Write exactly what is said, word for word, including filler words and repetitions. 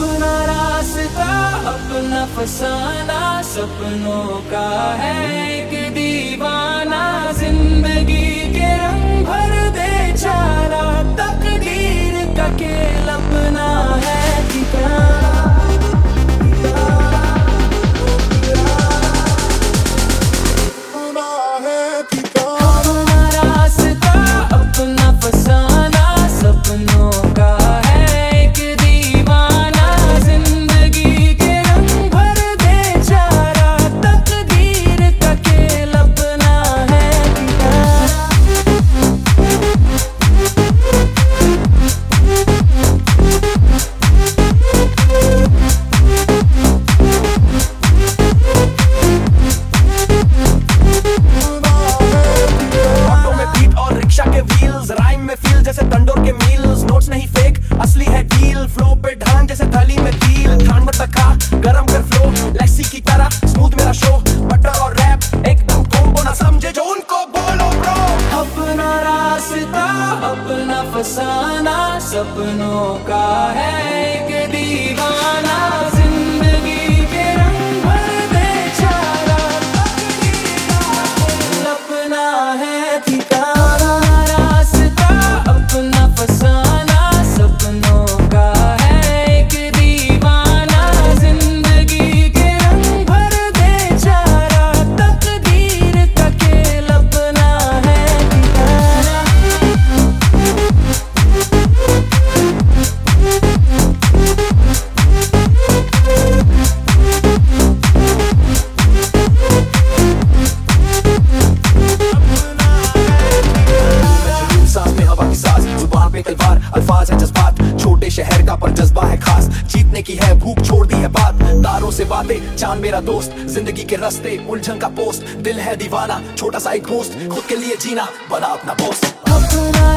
अपना रास्ता अपना फसाना, सपनों का है एक दीवाना। जिंदगी के रंग भर दे चारा, तकदीर का खेल अपना है ठिकाना। जैसे तंडोर के मील्स, नोट्स नहीं फेक असली है डील। फ्लो पे ढान जैसे थाली में तिल, ठान मत खा गरम कर फ्लो। लैक्सी की तरह स्मूथ मेरा शो, बटर और रैप एकदम कॉम्बो, ना समझे जो उनको बोलो ब्रो। अपना रास्ता अपना फसाना, सपनों का है एक दीवाना। जिंदगी के रंग भर दे चारा, तकदीर का खेल अपना है ठिकाना। अपना फसाना, सपनों का है एक दीवाना। जिंदगी के रंग भर दे चारा, तकदीर का खेल अपना है ठिकाना। तलवार अल्फाज है जज्बात, छोटे शहर का पर जज्बा है खास। जीतने की है भूख, छोड़ दी है बात तारों से बातें। चांद मेरा दोस्त, जिंदगी के रास्ते उलझन का पोस्ट। दिल है दीवाना, छोटा सा एक घोस्ट, खुद के लिए जीना बना अपना पोस्ट। अपना